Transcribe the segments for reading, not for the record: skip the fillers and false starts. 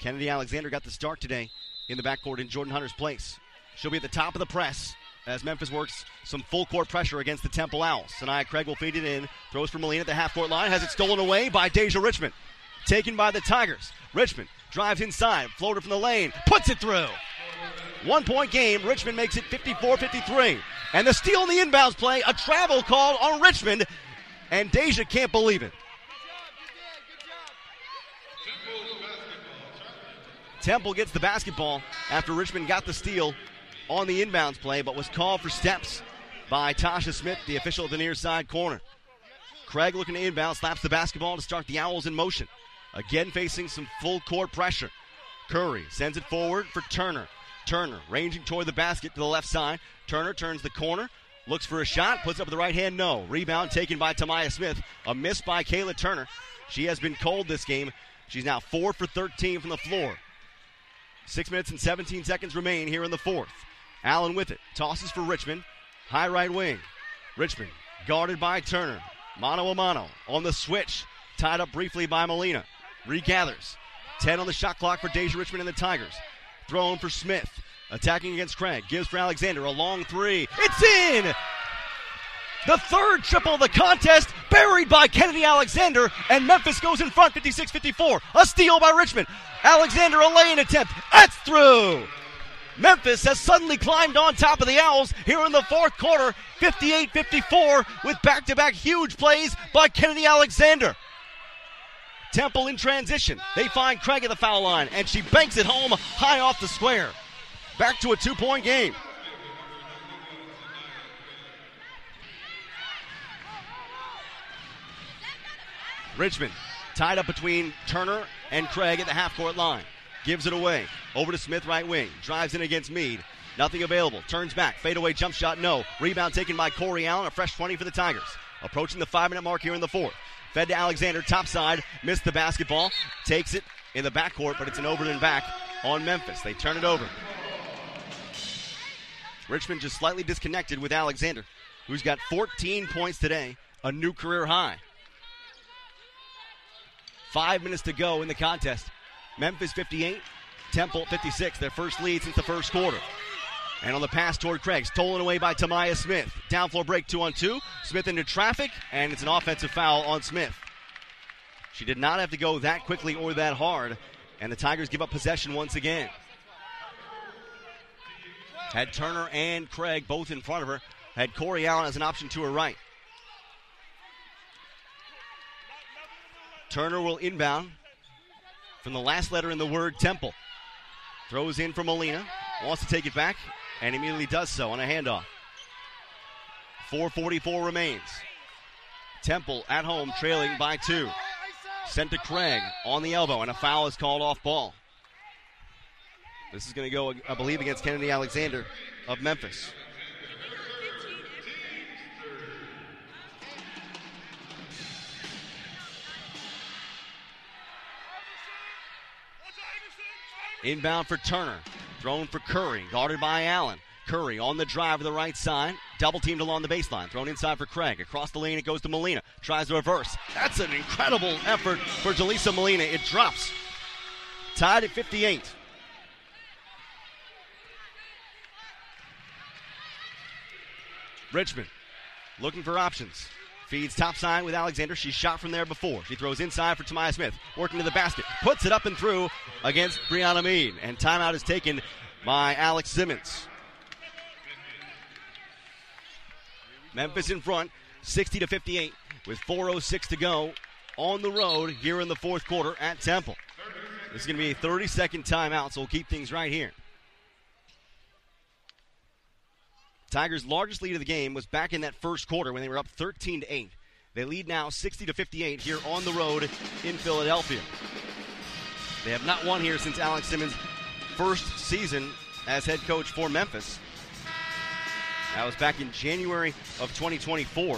Kennedy Alexander got the start today in the backcourt in Jordan Hunter's place. She'll be at the top of the press as Memphis works some full-court pressure against the Temple Owls. Sanaya Craig will feed it in. Throws for Molina at the half-court line. Has it stolen away by Deja Richmond. Taken by the Tigers. Richmond drives inside. Floater from the lane. Puts it through. 1-point game. Richmond makes it 54-53. And the steal in the inbounds play. A travel call on Richmond. And Deja can't believe it. Temple gets the basketball after Richmond got the steal on the inbounds play, but was called for steps by Tasha Smith, the official at the near side corner. Craig looking to inbound, slaps the basketball to start the Owls in motion. Again facing some full court pressure. Curry sends it forward for Turner. Turner ranging toward the basket to the left side. Turner turns the corner, looks for a shot, puts up with the right hand, no. Rebound taken by Tamaya Smith. A miss by Kayla Turner. She has been cold this game. She's now 4 for 13 from the floor. 6 minutes and 17 seconds remain here in the fourth. Allen with it. Tosses for Richmond. High right wing. Richmond guarded by Turner. Mano a mano on the switch. Tied up briefly by Molina. Regathers. 10 on the shot clock for Deja Richmond and the Tigers. Thrown for Smith. Attacking against Craig. Gives for Alexander. A long three. It's in! The third triple of the contest, buried by Kennedy Alexander, and Memphis goes in front, 56-54. A steal by Richmond. Alexander, a lay-in attempt. That's through. Memphis has suddenly climbed on top of the Owls here in the fourth quarter, 58-54, with back-to-back huge plays by Kennedy Alexander. Temple in transition. They find Craig at the foul line, and she banks it home high off the square. Back to a 2-point game. Richmond tied up between Turner and Craig at the half-court line. Gives it away. Over to Smith, right wing. Drives in against Meade. Nothing available. Turns back. Fadeaway jump shot, no. Rebound taken by Corey Allen. A fresh 20 for the Tigers. Approaching the 5-minute mark here in the fourth. Fed to Alexander, top side. Missed the basketball. Takes it in the backcourt, but it's an over and back on Memphis. They turn it over. Richmond just slightly disconnected with Alexander, who's got 14 points today. A new career high. 5 minutes to go in the contest. Memphis 58, Temple 56, their first lead since the first quarter. And on the pass toward Craig, stolen away by Tamaya Smith. Down floor break 2-on-2. Smith into traffic, and it's an offensive foul on Smith. She did not have to go that quickly or that hard, and the Tigers give up possession once again. Had Turner and Craig both in front of her. Had Corey Allen as an option to her right. Turner will inbound from the last letter in the word Temple. Throws in for Molina. Wants to take it back and immediately does so on a handoff. 4:44 remains. Temple at home trailing by 2. Sent to Craig on the elbow, and a foul is called off ball. This is going to go, I believe, against Kennedy Alexander of Memphis. Inbound for Turner. Thrown for Curry. Guarded by Allen. Curry on the drive to the right side. Double teamed along the baseline. Thrown inside for Craig. Across the lane it goes to Molina. Tries to reverse. That's an incredible effort for Jaleesa Molina. It drops. Tied at 58. Richmond looking for options. Feeds top side with Alexander. She shot from there before. She throws inside for Tamaya Smith. Working to the basket. Puts it up and through against Brianna Meade. And timeout is taken by Alex Simmons. Memphis in front, 60-58, with 4:06 to go on the road here in the fourth quarter at Temple. This is going to be a 30-second timeout, so we'll keep things right here. Tigers' largest lead of the game was back in that first quarter when they were up 13-8. They lead now 60-58 here on the road in Philadelphia. They have not won here since Alex Simmons' first season as head coach for Memphis. That was back in January of 2024.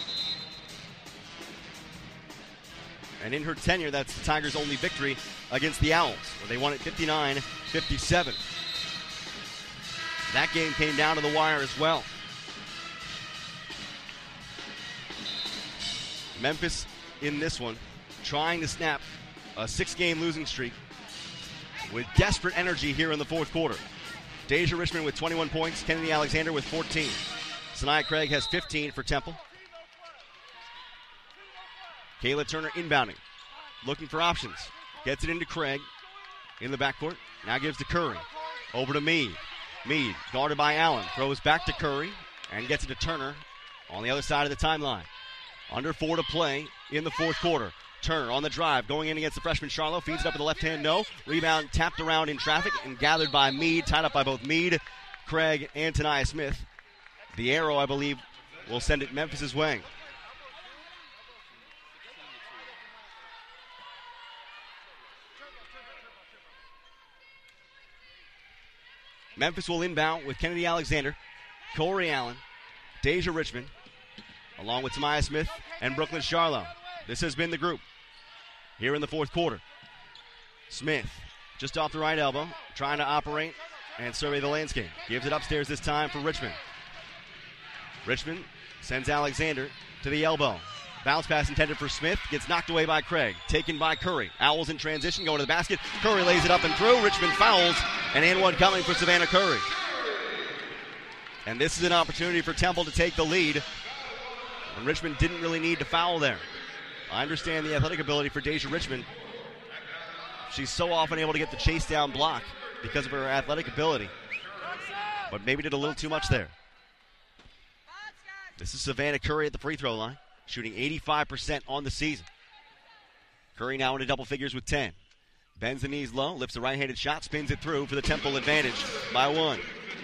And in her tenure, that's the Tigers' only victory against the Owls, where they won it 59-57. That game came down to the wire as well. Memphis in this one, trying to snap a 6-game losing streak. with desperate energy here in the fourth quarter. Deja Richmond with 21 points, Kennedy Alexander with 14. Sanaya Craig has 15 for Temple. Kayla Turner inbounding, looking for options. Gets it into Craig in the backcourt. Now gives to Curry. Over to Meade. Meade, guarded by Allen, throws back to Curry and gets it to Turner on the other side of the timeline. Under 4 to play in the fourth quarter. Turner on the drive, going in against the freshman Charlo. Feeds it up with the left hand, no. Rebound tapped around in traffic and gathered by Meade. Tied up by both Meade, Craig, and Tania Smith. The arrow, I believe, will send it Memphis' way. Memphis will inbound with Kennedy Alexander, Corey Allen, Deja Richmond, along with Tania Smith and Brooklyn Charlo. This has been the group here in the fourth quarter. Smith, just off the right elbow, trying to operate and survey the landscape. Gives it upstairs this time for Richmond. Richmond sends Alexander to the elbow. Bounce pass intended for Smith. Gets knocked away by Craig. Taken by Curry. Owls in transition, going to the basket. Curry lays it up and through. Richmond fouls. And one coming for Savannah Curry. And this is an opportunity for Temple to take the lead. And Richmond didn't really need to foul there. I understand the athletic ability for Deja Richmond. She's so often able to get the chase down block because of her athletic ability. But maybe did a little too much there. This is Savannah Curry at the free throw line, shooting 85% on the season. Curry now into double figures with 10. Bends the knees low, lifts the right-handed shot, spins it through for the Temple advantage by 1.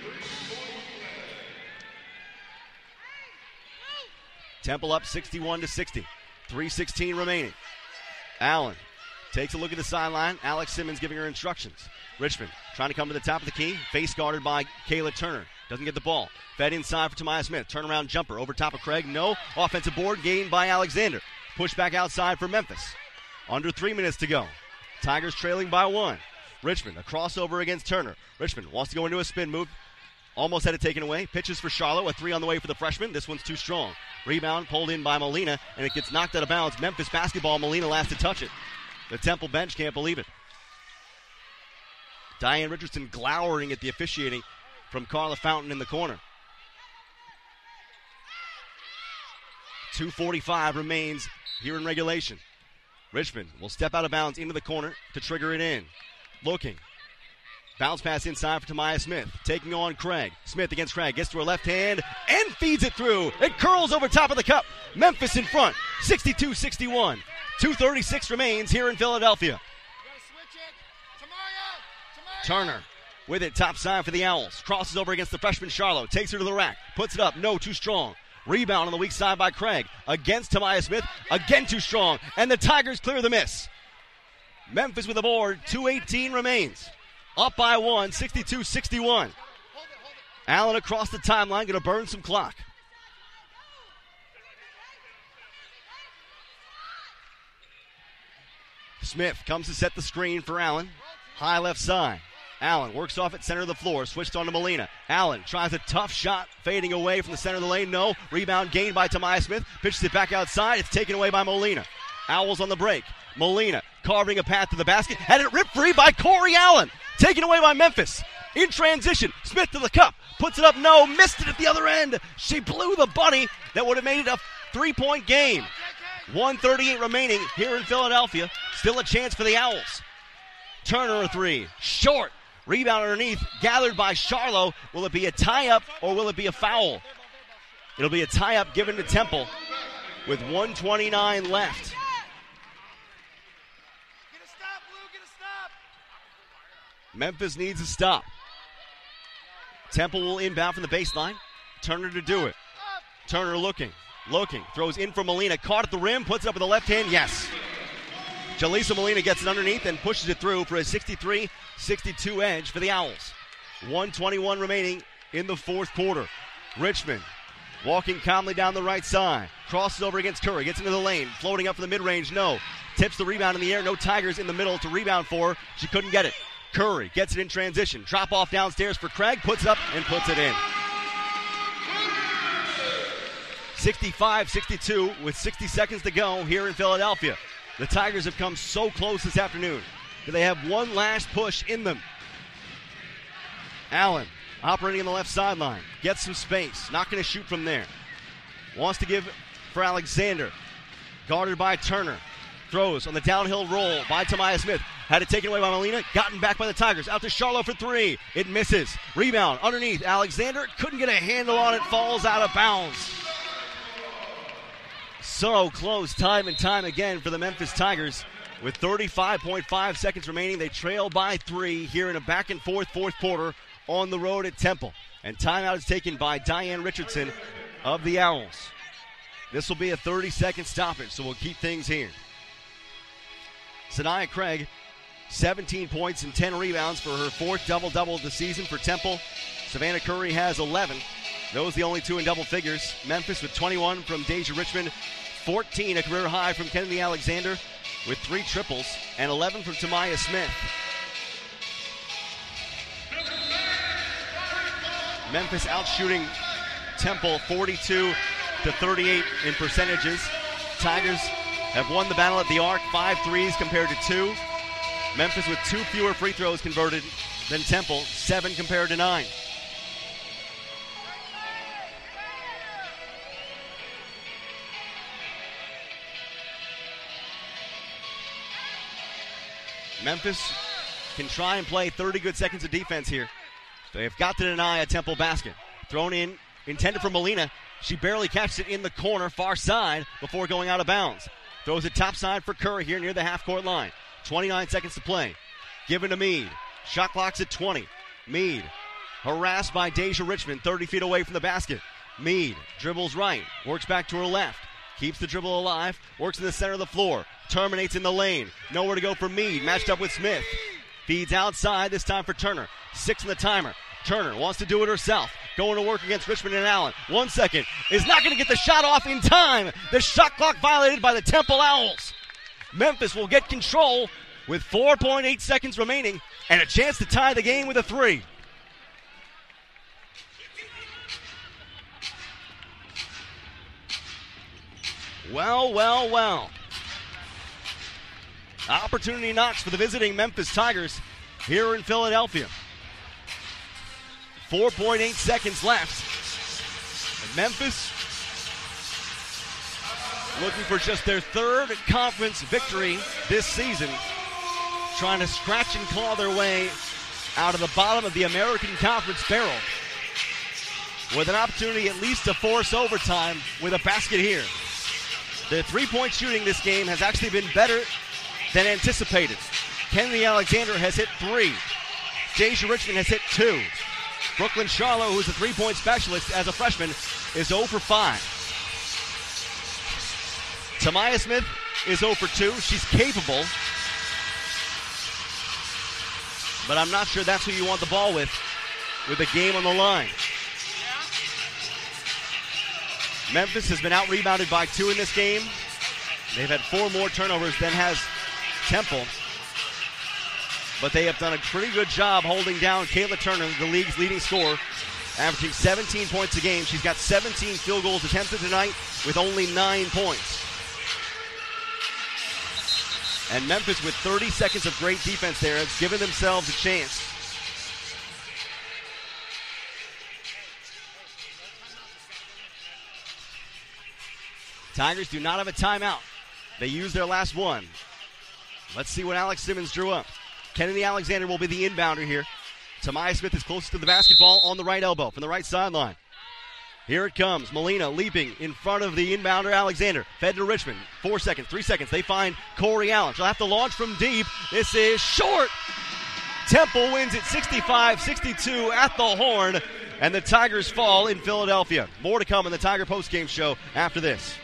Temple up 61-60. 3:16 remaining. Allen takes a look at the sideline. Alex Simmons giving her instructions. Richmond trying to come to the top of the key. Face guarded by Kayla Turner. Doesn't get the ball. Fed inside for Tania Smith. Turnaround jumper over top of Craig. No. Offensive board gained by Alexander. Push back outside for Memphis. Under 3 minutes to go. Tigers trailing by 1. Richmond, a crossover against Turner. Richmond wants to go into a spin move. Almost had it taken away. Pitches for Charlo. A 3 on the way for the freshman. This one's too strong. Rebound pulled in by Molina, and it gets knocked out of bounds. Memphis basketball. Molina last to touch it. The Temple bench can't believe it. Diane Richardson glowering at the officiating from Carla Fountain in the corner. 2:45 remains here in regulation. Richmond will step out of bounds into the corner to trigger it in. Looking. Bounce pass inside for Tania Smith. Taking on Craig. Smith against Craig. Gets to her left hand and feeds it through. It curls over top of the cup. Memphis in front. 62-61. 2:36 remains here in Philadelphia. Turner with it. Top side for the Owls. Crosses over against the freshman Charlo. Takes her to the rack. Puts it up. No, too strong. Rebound on the weak side by Craig. Against Tania Smith. Again too strong. And the Tigers clear the miss. Memphis with the board. 2:18 remains. Up by 1, 62-61. Allen across the timeline, going to burn some clock. Smith comes to set the screen for Allen. High left side. Allen works off at center of the floor, switched on to Molina. Allen tries a tough shot, fading away from the center of the lane. No. Rebound gained by Tania Smith. Pitches it back outside. It's taken away by Molina. Owls on the break. Molina carving a path to the basket. Had it ripped free by Corey Allen. Taken away by Memphis. In transition. Smith to the cup. Puts it up. No. Missed it at the other end. She blew the bunny. That would have made it a 3-point game. 1:38 remaining here in Philadelphia. Still a chance for the Owls. Turner a 3. Short. Rebound underneath. Gathered by Charlo. Will it be a tie-up or will it be a foul? It'll be a tie-up given to Temple with 1:29 left. Memphis needs a stop. Temple will inbound from the baseline. Turner to do it. Turner looking. Throws in for Molina. Caught at the rim. Puts it up with the left hand. Yes. Jaleesa Molina gets it underneath and pushes it through for a 63-62 edge for the Owls. 1:21 remaining in the fourth quarter. Richmond walking calmly down the right side. Crosses over against Curry. Gets into the lane. Floating up for the mid-range. No. Tips the rebound in the air. No Tigers in the middle to rebound for her. She couldn't get it. Curry gets it in transition. Drop off downstairs for Craig. Puts it up and puts it in. 65-62 with 60 seconds to go here in Philadelphia. The Tigers have come so close this afternoon. Do they have one last push in them? Allen operating on the left sideline. Gets some space. Not going to shoot from there. Wants to give for Alexander. Guarded by Turner. Throws on the downhill roll by Tamaya Smith. Had it taken away by Molina. Gotten back by the Tigers. Out to Charlo for three. It misses. Rebound underneath. Alexander couldn't get a handle on it. Falls out of bounds. So close time and time again for the Memphis Tigers. With 35.5 seconds remaining, they trail by 3 here in a back-and-forth fourth quarter on the road at Temple. And timeout is taken by Diane Richardson of the Owls. This will be a 30-second stoppage, so we'll keep things here. Sanaya Craig, 17 points and 10 rebounds for her fourth double-double of the season for Temple. Savannah Curry has 11. Those the only two in double figures. Memphis with 21 from Deja Richmond, 14, a career high from Kennedy Alexander with 3 triples, and 11 from Tamaya Smith. Memphis outshooting Temple 42-38 in percentages. Tigers have won the battle at the arc, 5 threes compared to 2. Memphis with 2 fewer free throws converted than Temple, 7 compared to 9. Memphis can try and play 30 good seconds of defense here. They've got to deny a Temple basket. Thrown in, intended for Molina. She barely catches it in the corner, far side, before going out of bounds. Throws it top side for Curry here near the half-court line. 29 seconds to play. Given to Meade. Shot clock's at 20. Meade harassed by Deja Richmond, 30 feet away from the basket. Meade dribbles right, works back to her left. Keeps the dribble alive, works in the center of the floor. Terminates in the lane. Nowhere to go for Meade. Matched up with Smith. Feeds outside, this time for Turner. 6 on the timer. Turner wants to do it herself. Going to work against Richmond and Allen. 1 second. Is not going to get the shot off in time. The shot clock violated by the Temple Owls. Memphis will get control with 4.8 seconds remaining and a chance to tie the game with a 3. Well. Opportunity knocks for the visiting Memphis Tigers here in Philadelphia. 4.8 seconds left. And Memphis looking for just their 3rd conference victory this season. Trying to scratch and claw their way out of the bottom of the American Conference barrel. With an opportunity at least to force overtime with a basket here. The 3-point shooting this game has actually been better than anticipated. Kennedy Alexander has hit 3. Deja Richmond has hit 2. Brooklyn Charlo, who's a 3-point specialist as a freshman, is 0 for 5. Tamaya Smith is 0 for 2. She's capable, but I'm not sure that's who you want the ball with a game on the line. Memphis has been out-rebounded by 2 in this game. They've had 4 more turnovers than has Temple. But they have done a pretty good job holding down Kayla Turner, the league's leading scorer, averaging 17 points a game. She's got 17 field goals attempted tonight with only 9 points. And Memphis, with 30 seconds of great defense there, has given themselves a chance. Tigers do not have a timeout. They used their last one. Let's see what Alex Simmons drew up. Kennedy Alexander will be the inbounder here. Tamaya Smith is closest to the basketball on the right elbow from the right sideline. Here it comes. Molina leaping in front of the inbounder Alexander. Fed to Richmond. 4 seconds, 3 seconds. They find Corey Allen. She'll have to launch from deep. This is short. Temple wins it 65-62 at the Horn. And the Tigers fall in Philadelphia. More to come in the Tiger postgame show after this.